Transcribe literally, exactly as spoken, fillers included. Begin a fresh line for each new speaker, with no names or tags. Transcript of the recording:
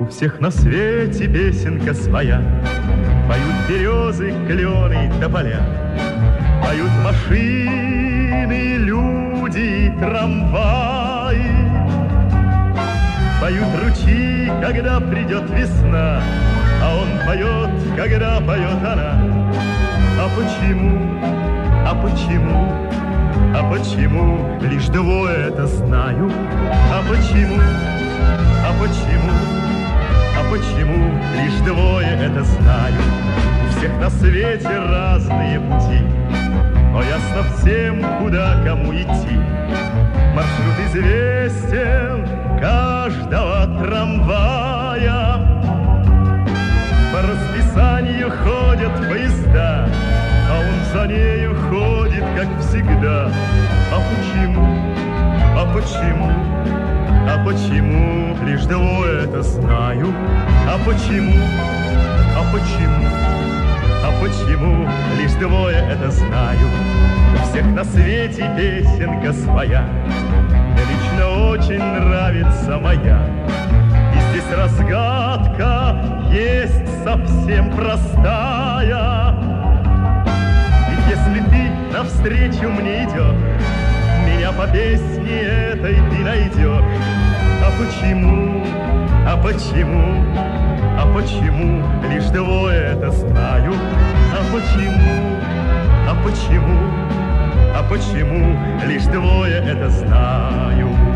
У всех на свете песенка своя. Поют березы, клены, тополя. Поют машины, люди, трамваи. Поют ручьи, когда придет весна, а он поет, когда поет она. А почему, а почему, а почему лишь двое это знаю? А почему, а почему, а почему лишь двое это знаю? У всех на свете разные пути, но ясно всем, куда кому идти. Маршрут известен каждого трамвая. По расписанию ходят поезда, а он за нею ходит, как всегда. А почему, а почему, а почему лишь двое это знаю? А почему, а почему, а почему лишь двое это знаю? У всех на свете песенка своя. Мне лично очень нравится моя. И здесь разгадка есть совсем простая. Ведь если ты навстречу мне идешь, меня по песне этой ты найдешь. А почему, а почему, а почему лишь двое это знаю? А почему, а почему, а почему лишь двое это знаю?